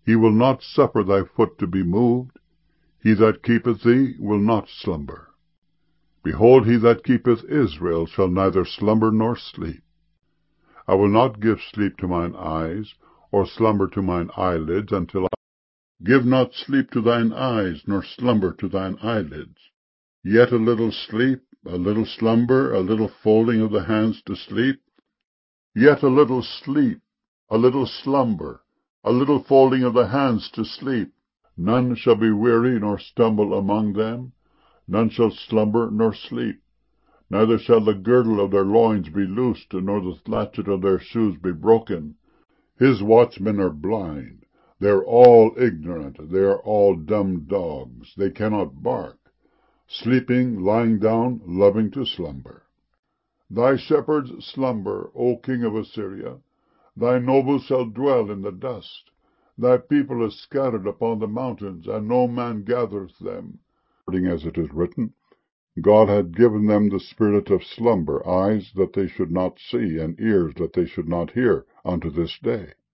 He will not suffer thy foot to be moved. He that keepeth thee will not slumber. Behold, he that keepeth Israel shall neither slumber nor sleep. I will not give sleep to mine eyes, or slumber to mine eyelids, until I give not sleep to thine eyes, nor slumber to thine eyelids. Yet a little sleep, a little slumber, a little folding of the hands to sleep. Yet a little sleep, a little slumber, a little folding of the hands to sleep. None shall be weary nor stumble among them. None shall slumber nor sleep. Neither shall the girdle of their loins be loosed, nor the latchet of their shoes be broken. His watchmen are blind. They are all ignorant. They are all dumb dogs. They cannot bark. Sleeping, lying down, loving to slumber. Thy shepherds slumber, O king of Assyria. Thy nobles shall dwell in the dust. Thy people is scattered upon the mountains, and no man gathereth them. According as it is written, God had given them the spirit of slumber, eyes that they should not see, and ears that they should not hear, unto this day.